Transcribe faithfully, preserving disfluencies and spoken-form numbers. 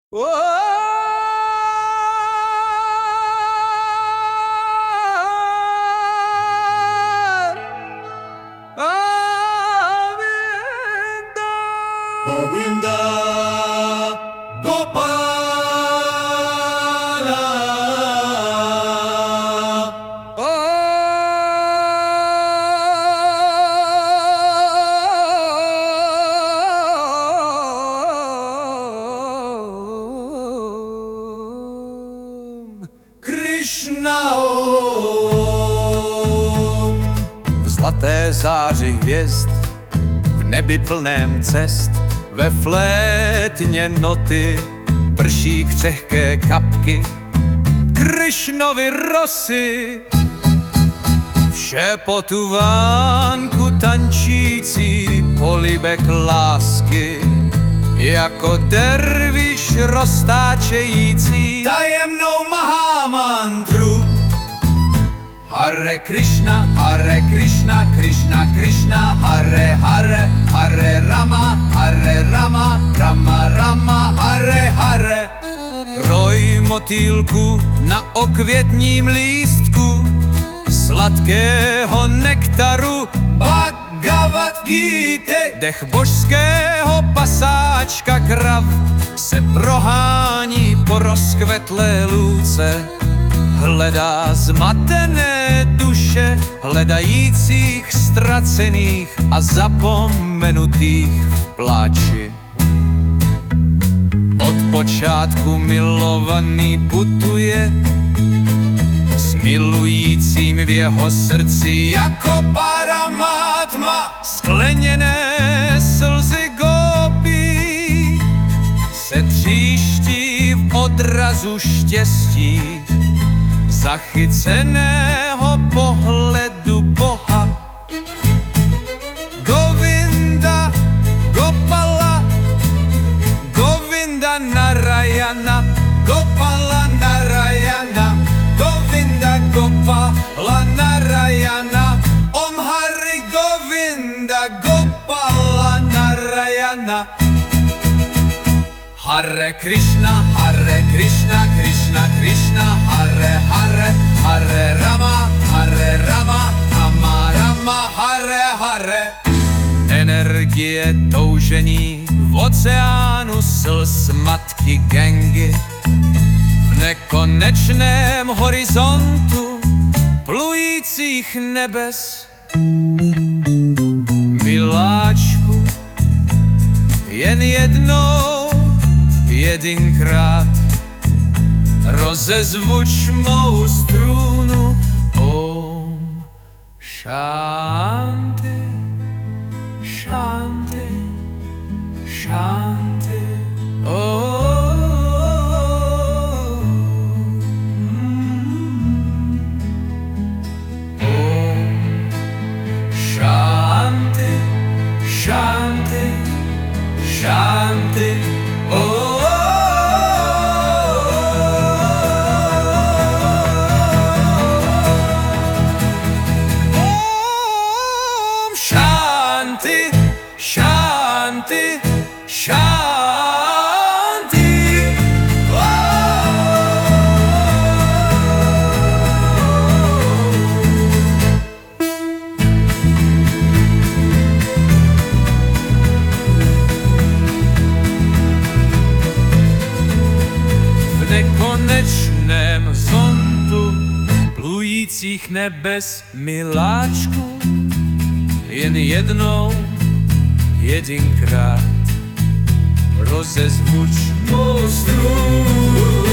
Govinda Gopala Krishna Om. V zlaté záři hvězd, v nebi plném cest, ve flétně noty prší křehké kapky Krišnovy rosy. V šepotu vánku tančící polibek lásky, jako derviš roztáčející Tajemnou mahamantru. Hare Krishna, Hare Krishna, Krishna Krishna, Hare Hare, Hare Rama, Hare Rama, Rama Rama, Hare Hare. Roj motýlku na okvětním lístku sladkého nektaru Bhagavad Gita. Dech božského pasáčka krav se prohání po rozkvetlé lůce. Hledá zmatené duše, hledajících ztracených a zapomenutých v pláči. Od počátku milovaný putuje s milujícím v jeho srdci Jako Paramatma. skleněné slzy gopí se tříští v odrazu štěstí zachyceného pohledu Boha. Govinda Gopala, Govinda Narayana, Gopala Narayana, Govinda Gopala Narayana, Om Hari Govinda Gopala Narayana. Hare Krishna, Hare Krishna, Krishna Krishna, Hare Hare, Hare Rama, Hare Rama, Rama Rama, Hare Hare. Energie toužení v oceánu slz matky Gangy, v nekonečném horizontu plujících nebes. Miláčku, jen jednou, jedinkrát rozezvuč mou strunu. Om Shanti, Shanti, Shanti. Om Shanti, Shanti, Shanti. Om Shanti, Shanti, Shanti. V nekonečném zontu plujících nebes, miláčku, jen jednou, jedinkrát rozezvuč mou strunu.